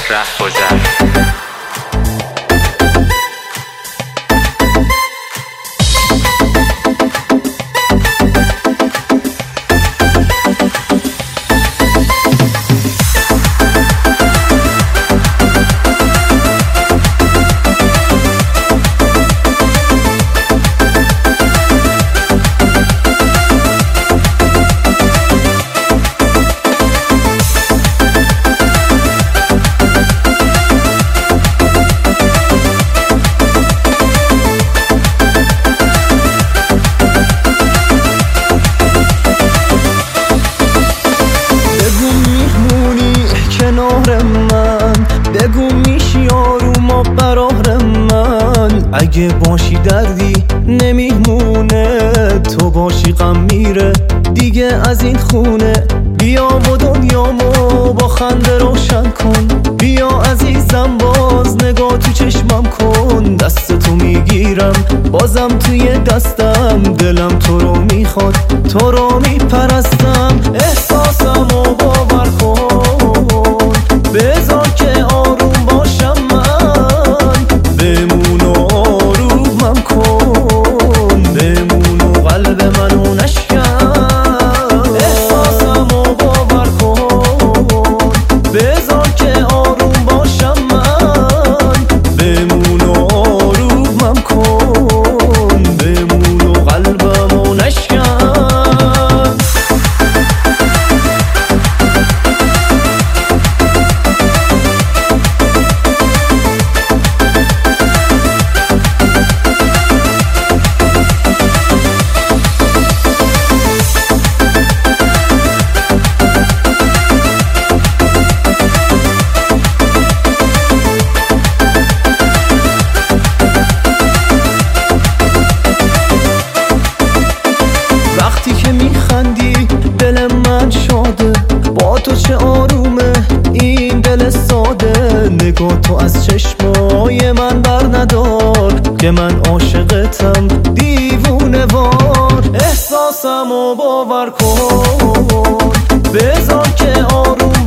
رهگذر. بگو میشی آروم و برار من، اگه باشی دردی نمیمونه، تو باشی غم میره دیگه از این خونه. بیا و دنیامو با خنده روشن کن، بیا عزیزم باز نگاه تو چشمم کن. دست تو میگیرم بازم توی دستم، دلم تو رو میخواد تو رو میپرستم. احساسمو باور کن، بذار که آروم باشم من، بمون و آرومم کن، بمون و قلب منو نشکن. احساسمو باور کن، بذار که آروم باشم من، بمون و آرومم کن، بمون و قلبمو نشکن. وقتی که میخندی دل من شاده، با تو چه آرومه این دل ساده. نگاه تو از چشمای من بر ندار که من عاشقتم دیوونه وار. احساسمو باور کن، بذار که آروم